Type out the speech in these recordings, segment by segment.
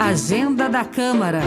Agenda da Câmara.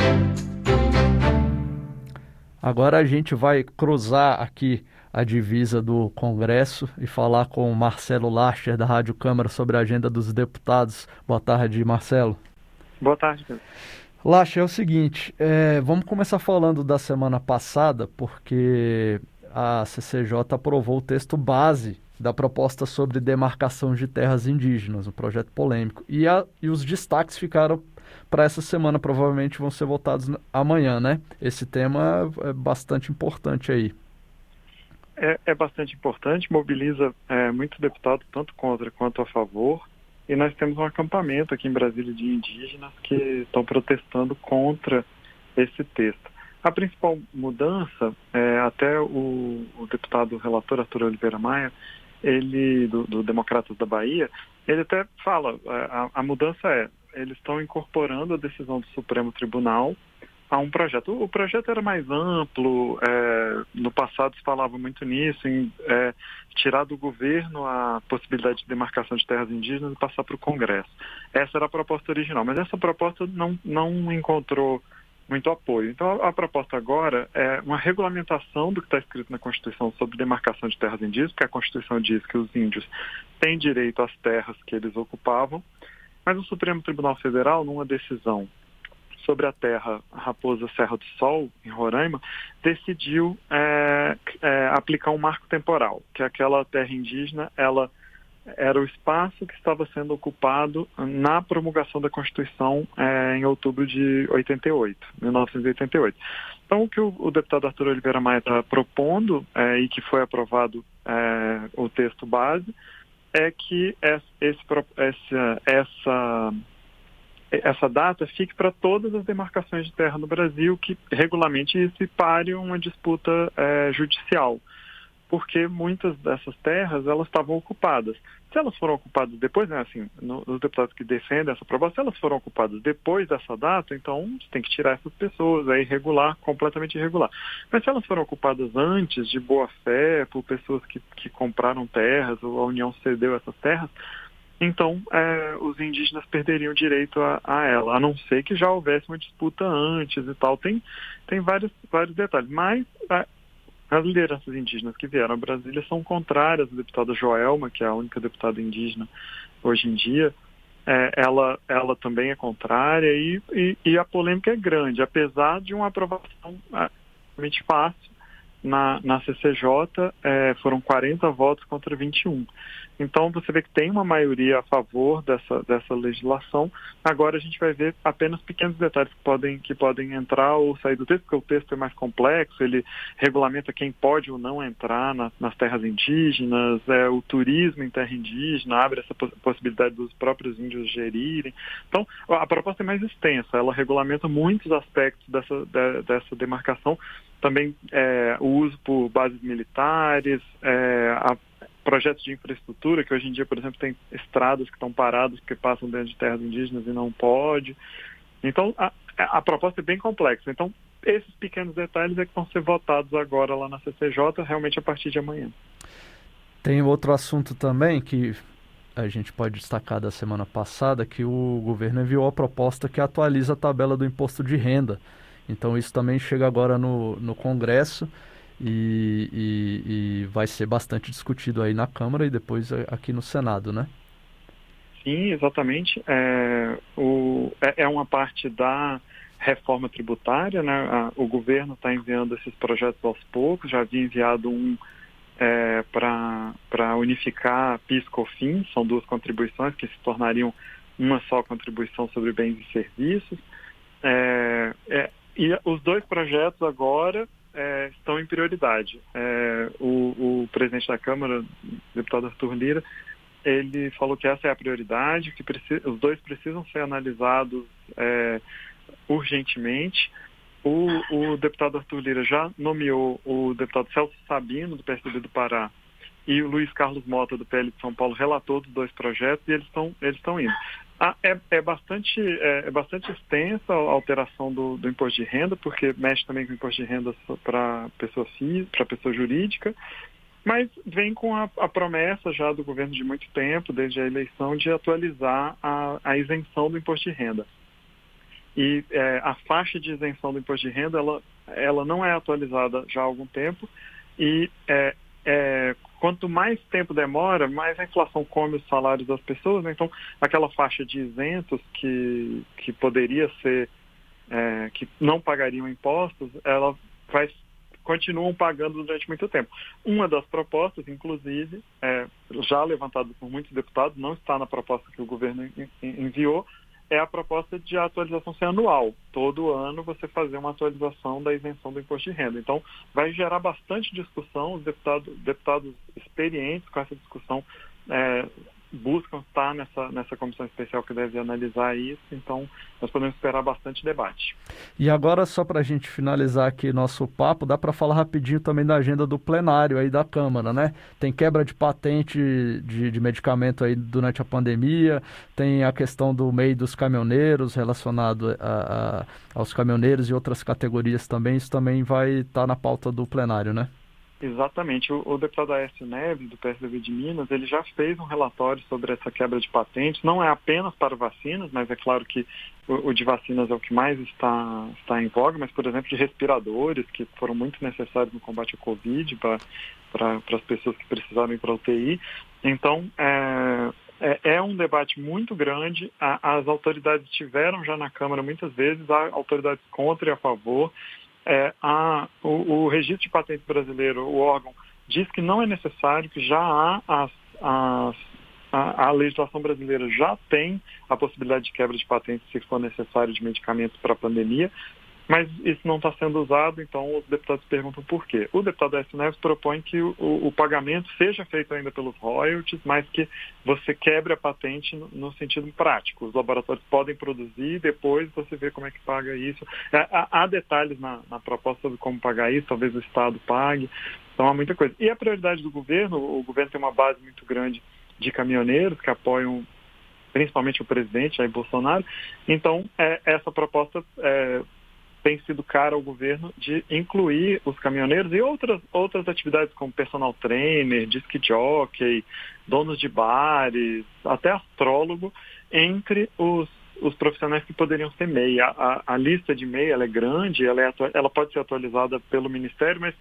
Agora a gente vai cruzar aqui a divisa do Congresso e falar com o Marcelo Lacher, da Rádio Câmara, sobre a agenda dos deputados. Boa tarde, Marcelo. Boa tarde, Pedro. Lacher, é o seguinte, vamos começar falando da semana passada, porque a CCJ aprovou o texto base da proposta sobre demarcação de terras indígenas, um projeto polêmico. E os destaques ficaram para essa semana, provavelmente vão ser votados amanhã, né? Esse tema é bastante importante aí. É bastante importante, mobiliza muitos deputados, tanto contra quanto a favor. E nós temos um acampamento aqui em Brasília de indígenas que estão protestando contra esse texto. A principal mudança, até o deputado relator Arthur Oliveira Maia, ele do Democratas da Bahia, ele até fala, a mudança eles estão incorporando a decisão do Supremo Tribunal a um projeto. O projeto era mais amplo, no passado se falava muito nisso, em tirar do governo a possibilidade de demarcação de terras indígenas e passar para o Congresso. Essa era a proposta original, mas essa proposta não encontrou muito apoio. Então a proposta agora é uma regulamentação do que está escrito na Constituição sobre demarcação de terras indígenas, porque a Constituição diz que os índios têm direito às terras que eles ocupavam, mas o Supremo Tribunal Federal, numa decisão sobre a terra Raposa Serra do Sol, em Roraima, decidiu aplicar um marco temporal, que aquela terra indígena, ela era o espaço que estava sendo ocupado na promulgação da Constituição em outubro de 1988. Então, o que o deputado Arthur Oliveira Maia está propondo, e que foi aprovado o texto base, é que essa data fique para todas as demarcações de terra no Brasil, que regulamente isso pare uma disputa judicial, porque muitas dessas terras elas estavam ocupadas. Se elas foram ocupadas depois, né, assim, os deputados que defendem essa proposta, se elas foram ocupadas depois dessa data, então tem que tirar essas pessoas, é irregular, completamente irregular. Mas se elas foram ocupadas antes, de boa fé, por pessoas que compraram terras, ou a União cedeu essas terras, então os indígenas perderiam direito a ela, a não ser que já houvesse uma disputa antes e tal. Tem vários detalhes, mas as lideranças indígenas que vieram a Brasília são contrárias. A deputada Joelma, que é a única deputada indígena hoje em dia, ela também é contrária e a polêmica é grande, apesar de uma aprovação realmente fácil na CCJ, foram 40 votos contra 21. Então você vê que tem uma maioria a favor dessa legislação. Agora a gente vai ver apenas pequenos detalhes que podem entrar ou sair do texto, porque o texto é mais complexo, ele regulamenta quem pode ou não entrar nas terras indígenas, o turismo em terra indígena, abre essa possibilidade dos próprios índios gerirem. Então a proposta é mais extensa, ela regulamenta muitos aspectos dessa demarcação, também o uso por bases militares, projetos de infraestrutura, que hoje em dia, por exemplo, tem estradas que estão paradas porque passam dentro de terras indígenas e não pode. Então, a proposta é bem complexa. Então, esses pequenos detalhes é que vão ser votados agora lá na CCJ, realmente a partir de amanhã. Tem outro assunto também que a gente pode destacar da semana passada, que o governo enviou a proposta que atualiza a tabela do imposto de renda. Então, isso também chega agora no Congresso e vai ser bastante discutido aí na Câmara e depois aqui no Senado, né? Sim, exatamente. É uma parte da reforma tributária, né? O governo está enviando esses projetos aos poucos, já havia enviado um para unificar PIS e COFINS, são duas contribuições que se tornariam uma só contribuição sobre bens e serviços. E os dois projetos agora estão em prioridade. O presidente da Câmara, o deputado Arthur Lira, ele falou que essa é a prioridade, que os dois precisam ser analisados urgentemente. O deputado Arthur Lira já nomeou o deputado Celso Sabino, do PSDB do Pará, e o Luiz Carlos Mota, do PL de São Paulo, relator dos dois projetos, e eles estão indo. É bastante extensa a alteração do imposto de renda, porque mexe também com o imposto de renda para pessoa física, para pessoa jurídica, mas vem com a promessa já do governo de muito tempo, desde a eleição, de atualizar a isenção do imposto de renda. E a faixa de isenção do imposto de renda, ela não é atualizada já há algum tempo, e quanto mais tempo demora, mais a inflação come os salários das pessoas, né? Então, aquela faixa de isentos que poderia ser, que não pagariam impostos, ela continuam pagando durante muito tempo. Uma das propostas, inclusive, já levantada por muitos deputados, não está na proposta que o governo enviou, é a proposta de atualização ser anual. Todo ano você fazer uma atualização da isenção do imposto de renda. Então, vai gerar bastante discussão. Os deputados experientes com essa discussão buscam estar nessa comissão especial que deve analisar isso. Então, nós podemos esperar bastante debate. E agora, só para a gente finalizar aqui nosso papo, dá para falar rapidinho também da agenda do plenário aí da Câmara, né? Tem quebra de patente de medicamento aí durante a pandemia, tem a questão do MEI dos caminhoneiros relacionado aos caminhoneiros e outras categorias também. Isso também vai estar na pauta do plenário, né? Exatamente. O deputado Aécio Neves, do PSDB de Minas, ele já fez um relatório sobre essa quebra de patentes. Não é apenas para vacinas, mas é claro que o de vacinas é o que mais está em voga, mas, por exemplo, de respiradores, que foram muito necessários no combate ao Covid para as pessoas que precisaram ir para a UTI. Então, é um debate muito grande. As autoridades estiveram já na Câmara muitas vezes, há autoridades contra e a favor. O registro de patentes brasileiro, o órgão, diz que não é necessário, que já há a legislação brasileira já tem a possibilidade de quebra de patentes se for necessário de medicamentos para a pandemia, mas isso não está sendo usado, então os deputados perguntam por quê. O deputado Aécio Neves propõe que o pagamento seja feito ainda pelos royalties, mas que você quebre a patente no sentido prático. Os laboratórios podem produzir, depois você vê como é que paga isso. Há detalhes na proposta sobre como pagar isso, talvez o Estado pague, então há muita coisa. E a prioridade do governo, o governo tem uma base muito grande de caminhoneiros que apoiam principalmente o presidente, Jair Bolsonaro, então essa proposta tem sido cara ao governo de incluir os caminhoneiros e outras atividades como personal trainer, disc jockey, donos de bares, até astrólogo, entre os profissionais que poderiam ser MEI. A lista de MEI ela é grande, ela pode ser atualizada pelo Ministério, mas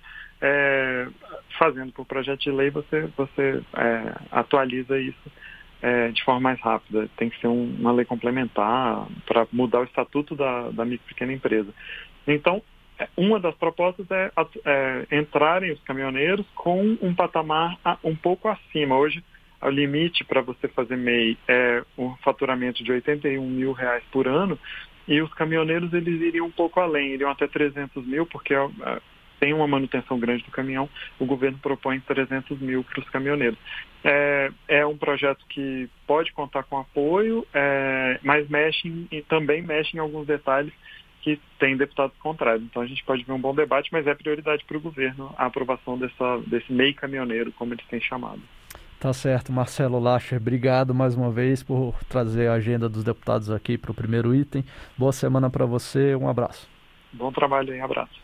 fazendo por projeto de lei você atualiza isso de forma mais rápida. Tem que ser uma lei complementar para mudar o estatuto da micro e pequena empresa. Então, uma das propostas é entrarem os caminhoneiros com um patamar um pouco acima. Hoje, o limite para você fazer MEI é um faturamento de R$81 mil por ano, e os caminhoneiros eles iriam um pouco além, iriam até 300 mil, porque tem uma manutenção grande do caminhão. O governo propõe 300 mil para os caminhoneiros. É um projeto que pode contar com apoio, mas também mexe em alguns detalhes que tem deputados contrários. Então a gente pode ver um bom debate, mas é prioridade para o governo a aprovação desse MEI caminhoneiro, como eles têm chamado. Tá certo, Marcelo Lacher, obrigado mais uma vez por trazer a agenda dos deputados aqui para o primeiro item. Boa semana para você, um abraço. Bom trabalho aí, abraço.